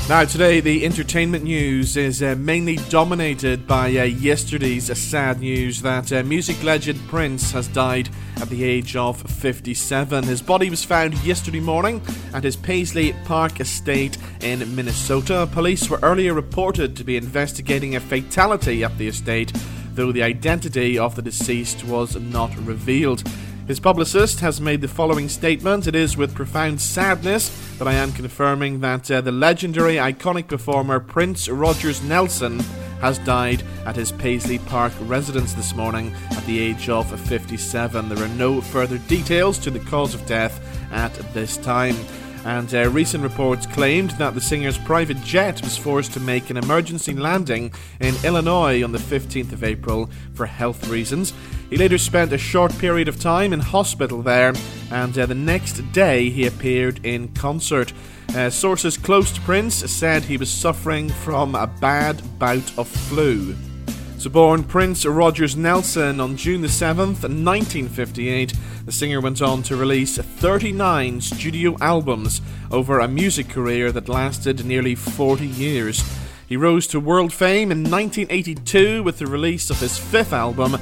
Now today the entertainment news is mainly dominated by yesterday's sad news that music legend Prince has died at the age of 57. His body was found yesterday morning at his Paisley Park estate in Minnesota. Police were earlier reported to be investigating a fatality at the estate, though the identity of the deceased was not revealed. His publicist has made the following statement: "It is with profound sadness that I am confirming that the legendary iconic performer Prince Rogers Nelson has died at his Paisley Park residence this morning at the age of 57. There are no further details to the cause of death at this time." And recent reports claimed that the singer's private jet was forced to make an emergency landing in Illinois on the 15th of April for health reasons. He later spent a short period of time in hospital there, and the next day he appeared in concert. Sources close to Prince said he was suffering from a bad bout of flu. So born Prince Rogers Nelson on June the 7th, 1958, the singer went on to release 39 studio albums over a music career that lasted nearly 40 years. He rose to world fame in 1982 with the release of his fifth album,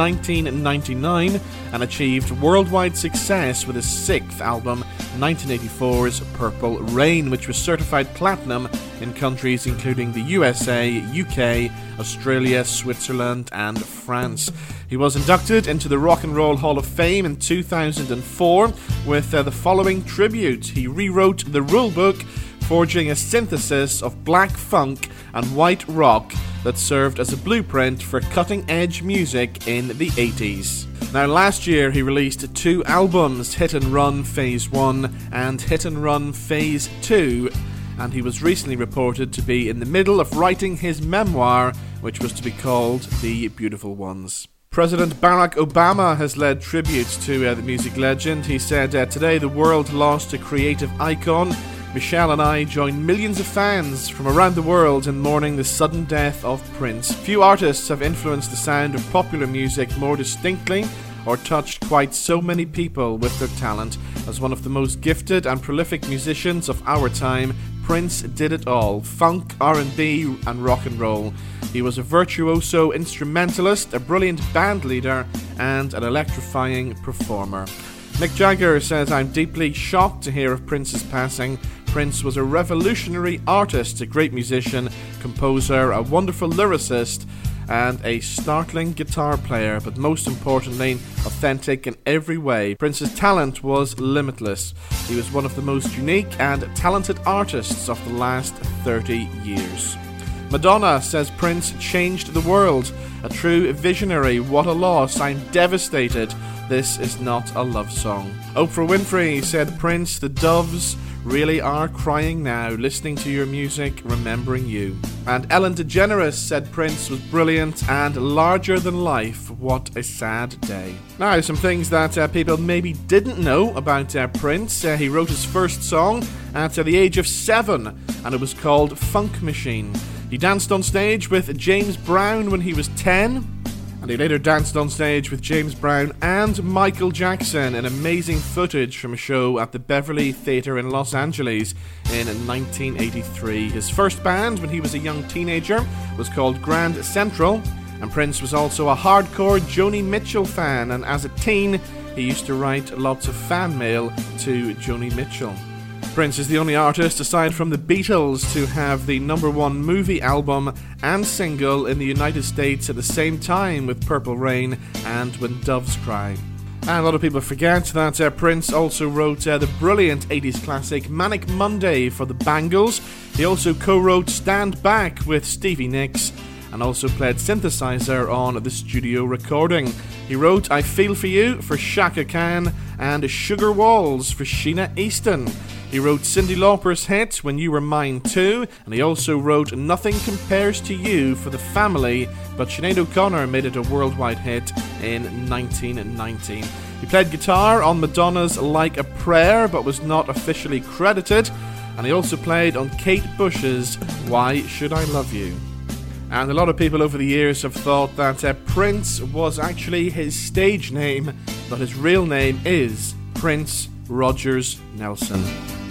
1999, and achieved worldwide success with his sixth album, 1984's Purple Rain, which was certified platinum in countries including the USA, UK, Australia, Switzerland, and France. He was inducted into the Rock and Roll Hall of Fame in 2004 with the following tribute. He rewrote the rulebook, forging a synthesis of black funk and white rock that served as a blueprint for cutting-edge music in the 80s. Now, last year he released two albums, Hit and Run Phase 1 and Hit and Run Phase 2, and he was recently reported to be in the middle of writing his memoir, which was to be called The Beautiful Ones. President Barack Obama has led tributes to the music legend. He said, "Today the world lost a creative icon. Michelle and I join millions of fans from around the world in mourning the sudden death of Prince. Few artists have influenced the sound of popular music more distinctly or touched quite so many people with their talent. As one of the most gifted and prolific musicians of our time, Prince did it all: funk, R&B, and rock and roll. He was a virtuoso instrumentalist, a brilliant band leader, and an electrifying performer." Mick Jagger says, "I'm deeply shocked to hear of Prince's passing. Prince was a revolutionary artist, a great musician, composer, a wonderful lyricist, and a startling guitar player, but most importantly, authentic in every way. Prince's talent was limitless. He was one of the most unique and talented artists of the last 30 years. Madonna says Prince changed the world. A true visionary. What a loss. I'm devastated. This is not a love song. Oprah Winfrey said, "Prince, the doves really are crying now, listening to your music, remembering you." And Ellen DeGeneres said Prince was brilliant and larger than life. What a sad day. Now, some things that people maybe didn't know about Prince. He wrote his first song at the age of 7, and it was called Funk Machine. He danced on stage with James Brown when he was 10, and he later danced on stage with James Brown and Michael Jackson in amazing footage from a show at the Beverly Theatre in Los Angeles in 1983. His first band when he was a young teenager was called Grand Central, and Prince was also a hardcore Joni Mitchell fan, and as a teen he used to write lots of fan mail to Joni Mitchell. Prince is the only artist, aside from the Beatles, to have the #1 movie album and single in the United States at the same time with Purple Rain and When Doves Cry. And a lot of people forget that Prince also wrote the brilliant 80s classic Manic Monday for the Bangles. He also co-wrote Stand Back with Stevie Nicks, and also played synthesizer on the studio recording. He wrote I Feel For You for Shaka Khan and Sugar Walls for Sheena Easton. He wrote Cyndi Lauper's hit When You Were Mine Too, and he also wrote Nothing Compares to You for The Family, but Sinead O'Connor made it a worldwide hit in 1919. He played guitar on Madonna's Like a Prayer, but was not officially credited, and he also played on Kate Bush's Why Should I Love You. And a lot of people over the years have thought that Prince was actually his stage name, but his real name is Prince Rogers Nelson.